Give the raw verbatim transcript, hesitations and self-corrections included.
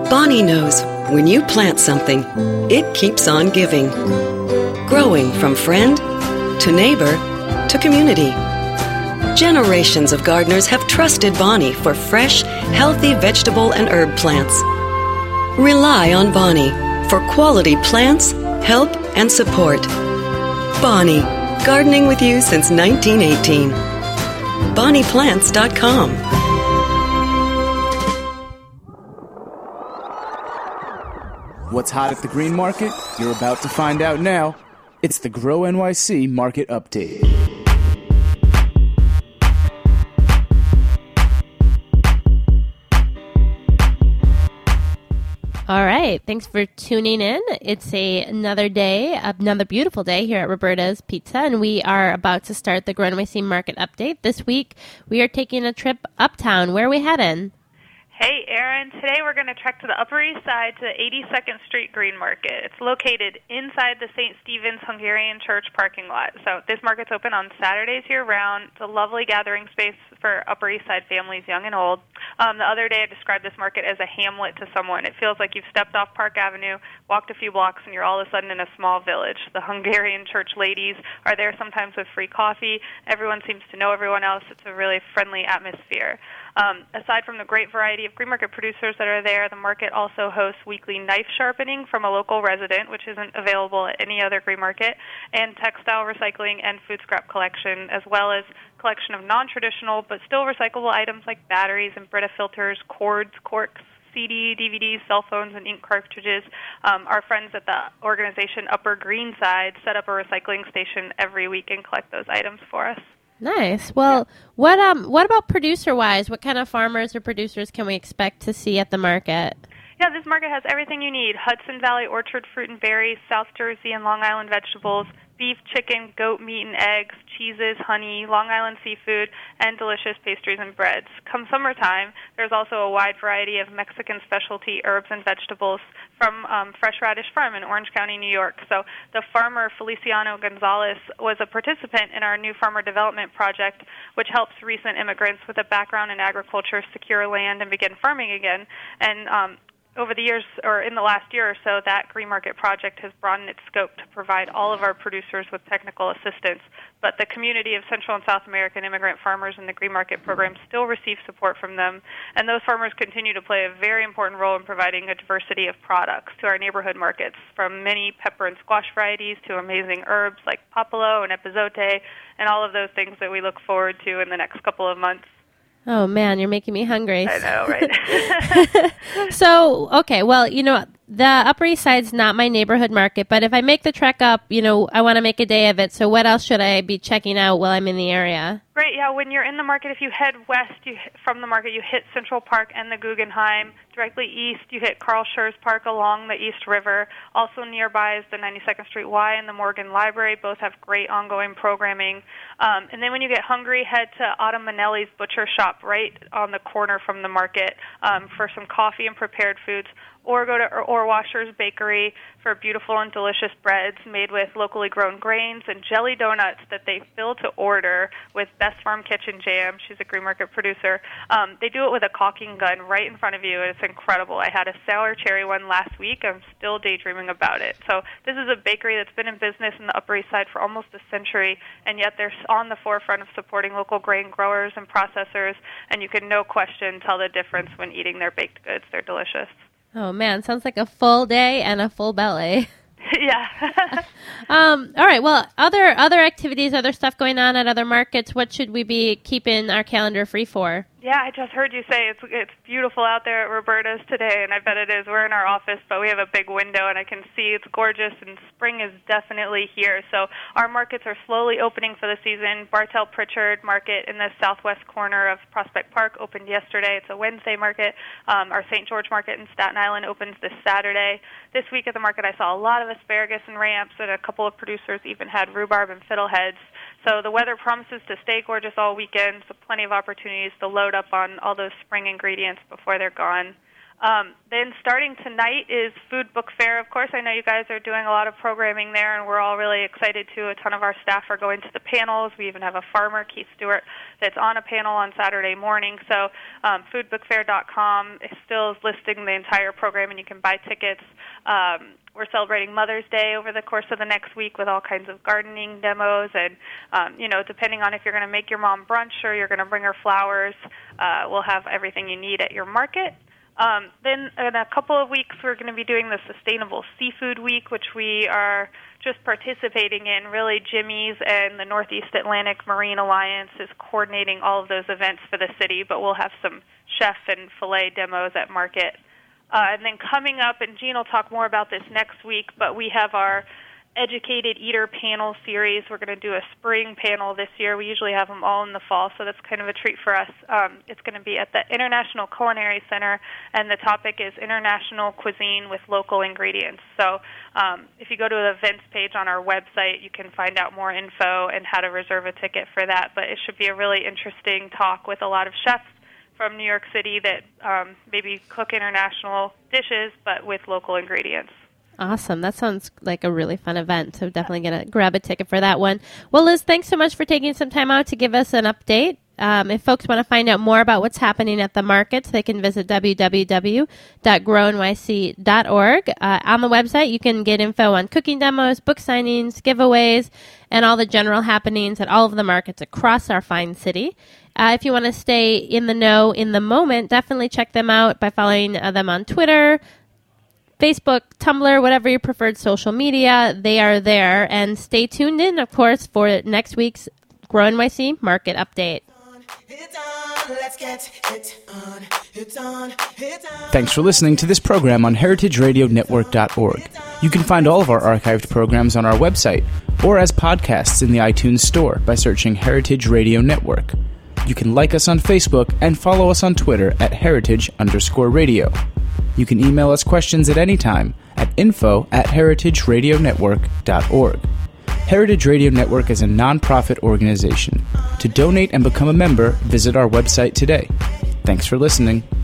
Bonnie knows when you plant something, it keeps on giving. Growing from friend to neighbor to community. Generations of gardeners have trusted Bonnie for fresh, healthy vegetable and herb plants. Rely on Bonnie for quality plants, help, and support. Bonnie, gardening with you since nineteen eighteen. bonnie plants dot com. What's hot at the green market? You're about to find out now. It's the Grow N Y C Market Update. All right. Thanks for tuning in. It's a, another day, another beautiful day here at Roberta's Pizza, and we are about to start the Grow N Y C Market Update. This week, we are taking a trip uptown. Where are we heading? Hey, Erin. Today we're going to trek to the Upper East Side to the eighty-second Street Green Market. It's located inside the Saint Stephen's Hungarian Church parking lot. So this market's open on Saturdays year-round. It's a lovely gathering space for Upper East Side families, young and old. Um, the other day I described this market as a hamlet to someone. It feels like you've stepped off Park Avenue, walked a few blocks, and you're all of a sudden in a small village. The Hungarian Church ladies are there sometimes with free coffee. Everyone seems to know everyone else. It's a really friendly atmosphere. Um, aside from the great variety of green market producers that are there, the market also hosts weekly knife sharpening from a local resident, which isn't available at any other green market, and textile recycling and food scrap collection, as well as collection of non-traditional but still recyclable items like batteries and Brita filters, cords, corks, C D, D V Ds, cell phones, and ink cartridges. Um, our friends at the organization Upper Green Side set up a recycling station every week and collect those items for us. Nice. Well, yeah. what um, what about producer-wise? What kind of farmers or producers can we expect to see at the market? Yeah, this market has everything you need. Hudson Valley orchard fruit and berries, South Jersey and Long Island vegetables, beef, chicken, goat meat and eggs, cheeses, honey, Long Island seafood, and delicious pastries and breads. Come summertime, there's also a wide variety of Mexican specialty herbs and vegetables from um, Fresh Radish Farm in Orange County, New York. So the farmer Feliciano Gonzalez was a participant in our new farmer development project, which helps recent immigrants with a background in agriculture secure land and begin farming again. And um, over the years, or in the last year or so, that Green Market project has broadened its scope to provide all of our producers with technical assistance. But the community of Central and South American immigrant farmers in the Green Market program still receive support from them, and those farmers continue to play a very important role in providing a diversity of products to our neighborhood markets, from many pepper and squash varieties to amazing herbs like popolo and epazote, and all of those things that we look forward to in the next couple of months. Oh, man, you're making me hungry. I know, right? So, okay, well, you know, the Upper East Side's not my neighborhood market, but if I make the trek up, you know, I want to make a day of it. So what else should I be checking out while I'm in the area? Great, yeah, when you're in the market, if you head west you hit, from the market, you hit Central Park and the Guggenheim. Directly east, you hit Carl Schurz Park along the East River. Also nearby is the ninety-second Street Y and the Morgan Library. Both have great ongoing programming. Um, and then when you get hungry, head to Autumn Manelli's Butcher Shop right on the corner from the market um, for some coffee and prepared foods. Or go to Orwasher's Bakery for beautiful and delicious breads made with locally grown grains and jelly donuts that they fill to order with Best Farm Kitchen Jam. She's a Green Market producer. Um, they do it with a caulking gun right in front of you, and it's incredible. I had a sour cherry one last week. I'm still daydreaming about it. So this is a bakery that's been in business in the Upper East Side for almost a century, and yet they're on the forefront of supporting local grain growers and processors, and you can no question tell the difference when eating their baked goods. They're delicious. Oh, man, sounds like a full day and a full belly. Yeah. um, all right, well, other other activities, other stuff going on at other markets, what should we be keeping our calendar free for? Yeah, I just heard you say it's it's beautiful out there at Roberta's today, and I bet it is. We're in our office, but we have a big window, and I can see it's gorgeous, and spring is definitely here. So our markets are slowly opening for the season. Bartell Pritchard Market in the southwest corner of Prospect Park opened yesterday. It's a Wednesday market. Um, our Saint George Market in Staten Island opens this Saturday. This week at the market, I saw a lot of asparagus and ramps, and a couple of producers even had rhubarb and fiddleheads. So the weather promises to stay gorgeous all weekend, so plenty of opportunities to load up on all those spring ingredients before they're gone. Um, then starting tonight is Food Book Fair. Of course, I know you guys are doing a lot of programming there, and we're all really excited too. A ton of our staff are going to the panels. We even have a farmer, Keith Stewart, that's on a panel on Saturday morning. So um, food book fair dot com is still listing the entire program, and you can buy tickets. Um, we're celebrating Mother's Day over the course of the next week with all kinds of gardening demos, and um, you know, depending on if you're going to make your mom brunch or you're going to bring her flowers, uh, we'll have everything you need at your market. Um, then in a couple of weeks, we're going to be doing the Sustainable Seafood Week, which we are just participating in. Really, Jimmy's and the Northeast Atlantic Marine Alliance is coordinating all of those events for the city, but we'll have some chef and filet demos at market. Uh, and then coming up, and Jean will talk more about this next week, but we have our Educated Eater panel series. We're going to do a spring panel this year. We usually have them all in the fall, so that's kind of a treat for us. Um, it's going to be at the International Culinary Center, and the topic is International Cuisine with Local Ingredients. So um, if you go to the events page on our website, you can find out more info and how to reserve a ticket for that. But it should be a really interesting talk with a lot of chefs from New York City that um, maybe cook international dishes, but with local ingredients. Awesome. That sounds like a really fun event. So definitely going to grab a ticket for that one. Well, Liz, thanks so much for taking some time out to give us an update. Um, if folks want to find out more about what's happening at the markets, they can visit w w w dot grow n y c dot org. Uh, on the website, you can get info on cooking demos, book signings, giveaways, and all the general happenings at all of the markets across our fine city. Uh, if you want to stay in the know in the moment, definitely check them out by following uh, them on Twitter, Facebook, Tumblr, whatever your preferred social media, they are there. And stay tuned in, of course, for next week's Grow N Y C Market Update. Thanks for listening to this program on heritage radio network dot org. You can find all of our archived programs on our website or as podcasts in the iTunes Store by searching Heritage Radio Network. You can like us on Facebook and follow us on Twitter at heritage underscore radio. You can email us questions at any time at info at heritage radio network dot org. Heritage Radio Network is a nonprofit organization. To donate and become a member, visit our website today. Thanks for listening.